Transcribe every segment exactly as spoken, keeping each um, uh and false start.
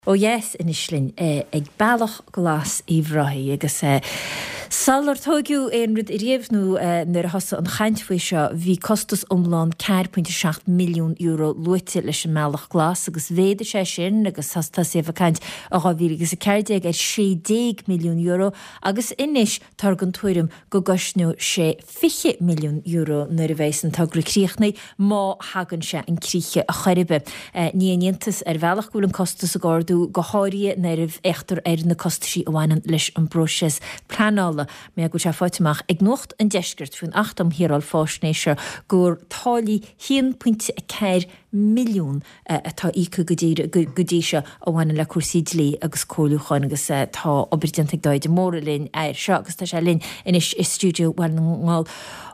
Ó yes in Islinn ag bailach glas í bhraithe agus salar tógiú éon rud i riamhnú nuair a thosa an chaint faoi seo bhí costas umlán ceir punt seacht milliún euro luite leis an mealach glas agus bhéidir sé sin agus hasasta sé bhacaint a gábhí agus a ceirdeag ar sé déag milliún euro agus inis tar gan tuairim go gosnú sé fiche milliún euro nuair a bheits an tagra críochnaí má hagann sé an críoche a choribe. Ní aontas ar bhealach gúil an costas a gáardú go háirí nerv éachtar ar na costaí amháin leis an broses planála. Mé go se fáitimach ag nocht an deisgurt fún achtam hiráil fásnéise gur tálaí one punt four milliún atá ícu godíise amháin le cuasaí lí agus cóúcháin agus tá obairdianta dáid móra linn air seo agus tá sé linn inis is stúdio bhil ngáil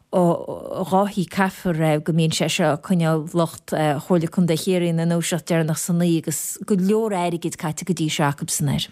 ó ráthí caafar raibh go mbíonn sé seo chuineáil locht chóirla chun de chéirín an óiseach dearnach sannaí agus go leor airigid caite go dtí seachab san air.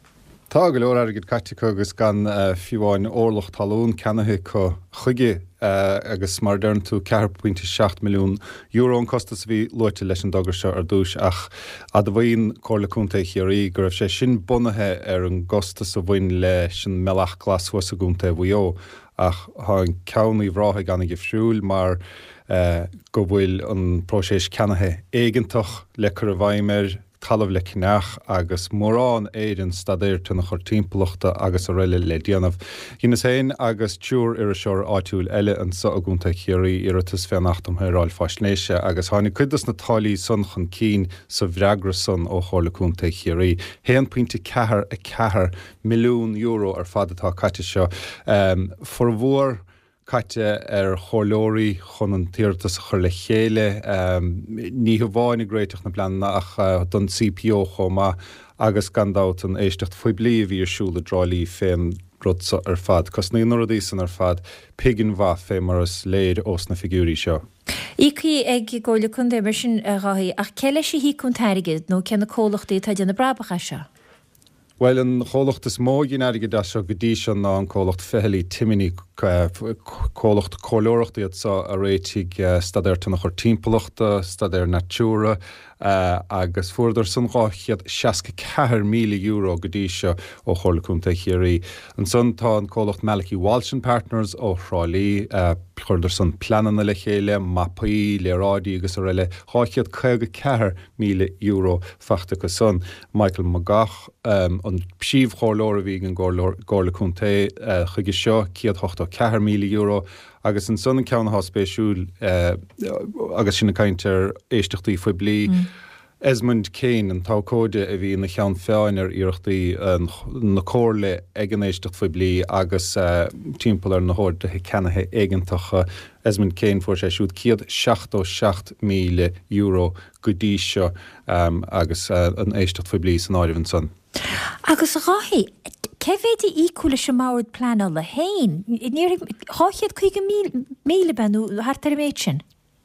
Tá go leor airigid caite agus gan fiúháin órlacht talún cenathe chu chuige agus mar dearn tú ceir punt seacht milliún euro an costas bhí luite leis an dogur seo ar dúis ach a do bhaon cóirlaúnta chéirí gur raibh sé sin bunathe ar an gostas a bhain leis an mealach glashuas a gúnta bhuió ach há an ceannaí bhrátha gan ag friúil mar uh, go bhfuil an próséis cenathe éigentach le chur a bhaimir talamh le cinneach agus mórán éireann stadéirte na chur timpeachta agus a réile le déanamh. Gínas éin agus túr ar a seoir áitiúil eile an sa a gúnta chéirí iiritas féanachtam thuráil faisnéise agus tháinig cuidas na tálaí son chun cín sa bhreagra son ó chóirlaúnta chéirí. one punt four a ceathair milliún euro ar fad atá caite seo. Um, for bhór caite ar chorlóirí chun an tíirtas chur le chéile um, ní bháinnig gréiteach na planna ach uh, don C P O chomá agus gandát an éistecht faoi blií bhí arsúla drálíí féin rudsa ar fad, cos ní nuair a dísan ar fad pigin bha fé mar as léir os na figúrí seo. Ící ag ggóla chun d mar sin a ráí ach ceile sé hí chun teirigid nó ceanna cólachtaí tá déanana brabacha seo. Well an cholacht is mó gin aige da seo go dtí seo ná an cólacht fehelí timimií cólacht cólóireachtaí sa a réitigh stadéirta nach chur timpachta, stadéir natúra uh, agus fuidir san ráchiad seaca ceathair míle euro go dtí seo ó chorlaúnta chéirí. An son tá an cólacht Malachy Walsh and Partners ó Shráilí uh, chuidir san plananna le chéile, mapaí, le rádí agus a réile ráchiad chuige ceathair míle euro fachta go son. Michael Magach um, an síomh chorlóir a bhí an gcóirlaúnta uh, chuige seo ciad hocht ceathair míle euro agus an son an ceannaá spéisiúil uh, agus sinna caintear éisteachtaí faoi blií. Mm. Esmond Kane an tácóide a bhí na cheann féin ar iirechtaí na cóirla ag an éisteacht faoi blií agus uh, timpeall ar na hórdathe cenathe éigeantacha. Esmond Kane fuair sé siúd ciad seacht míle euro go dtí seo um, agus uh, an éisteacht faoi blií san áirimh son. Agus ráthí ce féidir ícúla sem máid planál le hain? Háchiad chuige míle benú hartar méid sin?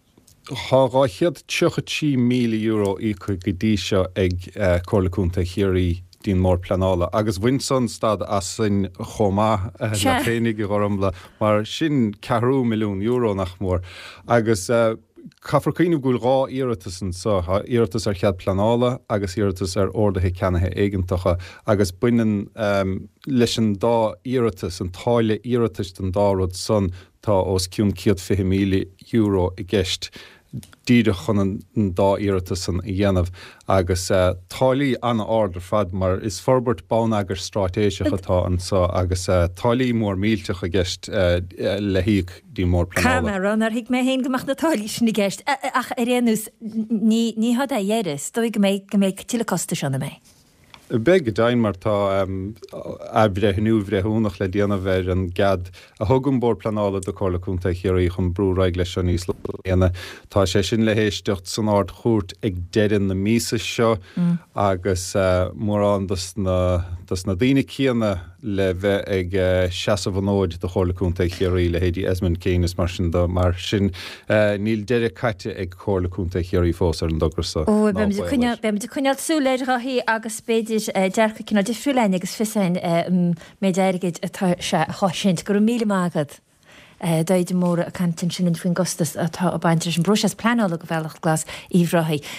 Háráchiad tuchatí míle euro ícu go dtí seo ag uh, cóirlaúnta chéirí dín mór planála. Agus bhain son stad as sin chomá uh, le féinnig go romla mar sin ceathrú milliún euro nach mór. Agus uh, Cafarcíinú gúil rá iiritas an sa, iiritas ar chead planála agus iiritas ar ordathe cenathe éigeantacha agus buinean um, leis an dá iiritas an táile iiritas den dárod son tá os ciún ciad fiche míle euro i gceist. Díide chun an dá iiritas an dhéanamh agus uh, tálaí anna ard ar fad mar is forbert bánagar stratéiseach atá an sa agus uh, tálaí mór mílteach a gceist uh, le hiíc dí mór planála. Cameron ar hiic mé héin gomach na tálaí sin i gceist ach a réanús ní had a dhéiris dó go méid go méid tíle costa seanna mé. Beg dain mar tá um, abre hinú bhre húnach le déanamh ar an gad a thugam bór planála do chorlaúnta chéirí chun brúraig leis an níos léana. Tá sé sin le héisteacht san áard chuairt ag deireadh na mísa seo mm. agus uh, mórán dus na, dus na daoine céanna le bheith ag uh, seasamh an óid do chorlaúnta chéirí le héadí Esmond Kane is mar sin do mar sin uh, níl deireadh caite ag chorlaúnta chéirí fós ar an dograsa. Ó, bheim de cuineal súléir ráthí agus spéidir dearcha cinna difriúlein agus fisain mé deirigid atá se háisint gur míle mágad Dáid mór a cantin sin in faoin gostas atá a baintir an broses planála go bhealach glas í bhraithe.